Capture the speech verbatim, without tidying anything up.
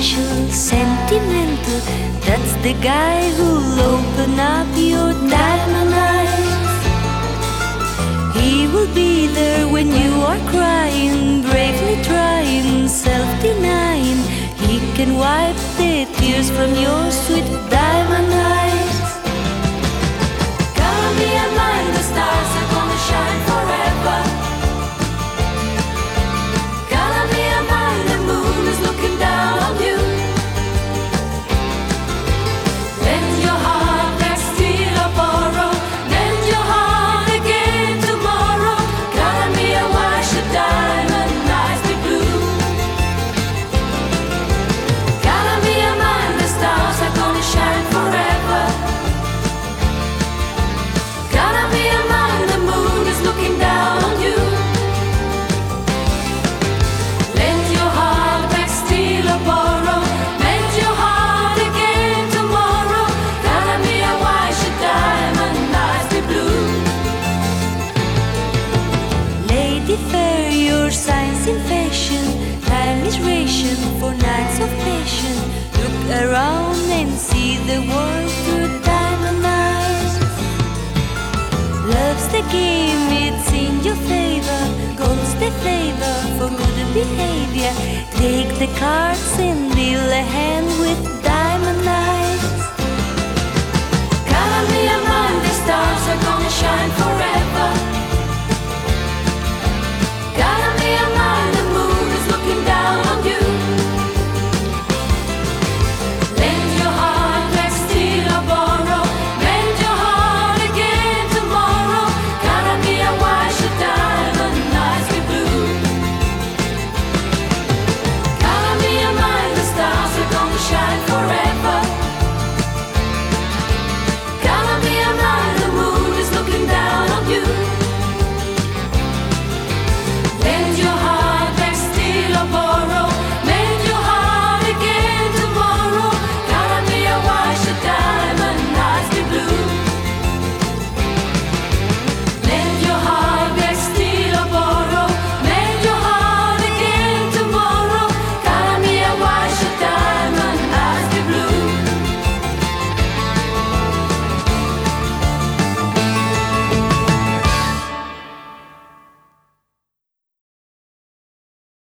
special, sentimental. That's the guy who'll open up your diamond eyes. He will be there when you are crying, bravely trying, self-denying. He can wipe the tears from your sweet diamond eyes. Color me and mine, the stars are gonna shine forever. Color me and mine, the moon is looking down on you. Lend your heart, next steal or borrow. Lend your heart again tomorrow. Color me and why should diamond eyes be blue? Color me and mine, the stars are gonna shine forever. Color me and mine, the moon is looking down on you. Lend your heart, back, steal or borrow. Lend your heart again tomorrow. Color me and why should diamond eyes be blue? Lady fair, your signs in fashion. Time is ration for nights of passion. Look around and see the world through diamond eyes. Love's the game, it's in your favor. Gold's the flavor for good behavior. Take the cards and deal a hand